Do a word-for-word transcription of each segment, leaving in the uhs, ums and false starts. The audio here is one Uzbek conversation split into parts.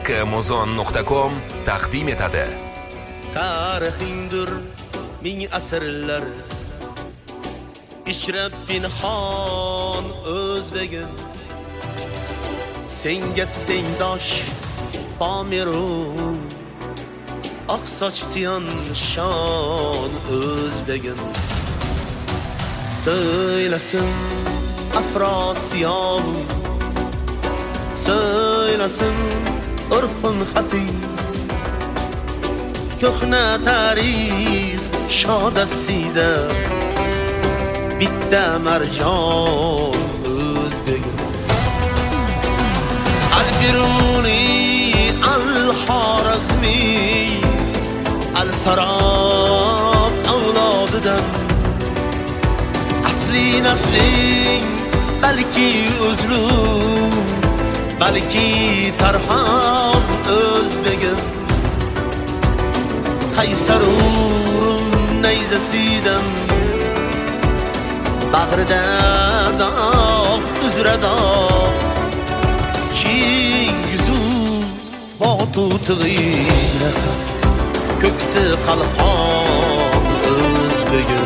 haqqimuzon nuqta com taqdim etadi. Tarixingdir ming asrlar, ishrab pinhon o'zbegim. Senga tengdosh Pomerun, oq sochtiyan shon o'zbegim. Söylesin Afrasiyam, söylesin urfun hatim, ko'hna tarix shodasida bitta marjon o'zbegim. Al-Biruni, Al-Xorazmi, Al-Farab avlodidan asli nasling balki o'zlu, balki Tarxon o'zbegim. Qaysarurum nayzasidan bag'rida dog' uzra dog', Chingizu botutg'ila ko'ksi qalqon o'zbegim.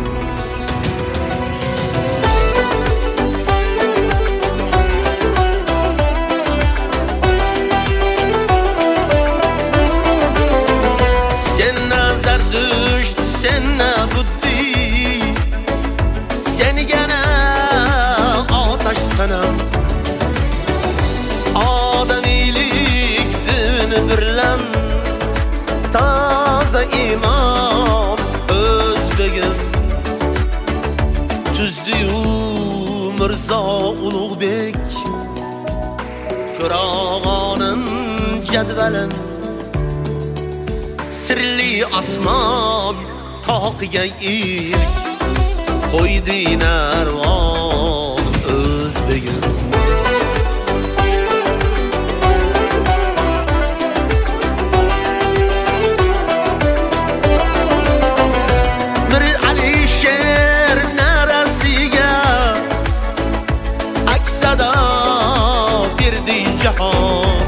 Senna buddi, sen gana ataş sanam. Adamilik dini birlen, taza imam o'zbegim. Tuzdiyu Mirzo Ulug'bek, Ko'rag'onim jadvalin, sirli asman toqiga ilk qo'ydi narvon o'zbegim. Mir Alisher narasiga aksada berdi jahon,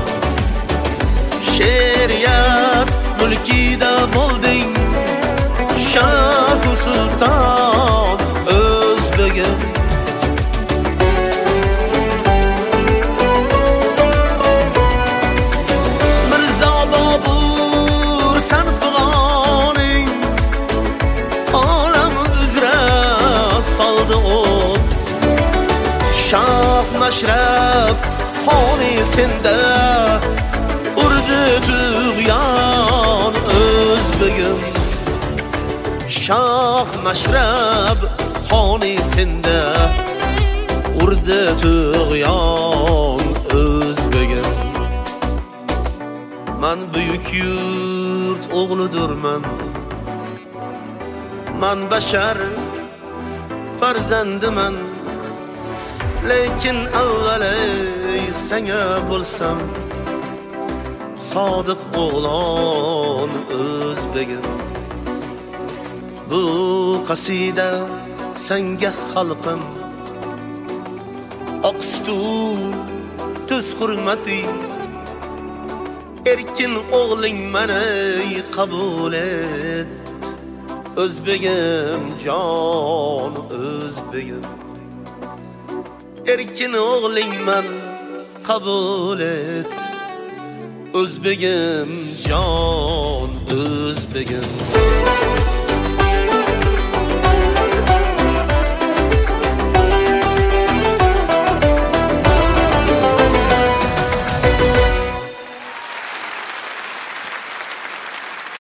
she'riyat mulkida bo'lding Shoh Sultan o'zbegim. Mirzo Bobur sanfg'oning olam uzra soldi o't. Shoh Mashrab xoni senda urdi tug'yon o'zbegim. Shoh Mashrab xoni senda urdi tug'yon o'zbegim. Man buyuk yurt o'g'lidurman, man bashar farzandiman, lekin avvalo senga bo'lsam sodiq o'g'lon o'zbegim. Bu qasida senga xalqim, oqstul tuz hurmati, erkin o'g'ling meni qabul et o'zbegim, jon o'zbegim. Erkin o'g'ling meni qabul et o'zbegim, jon o'zbegim.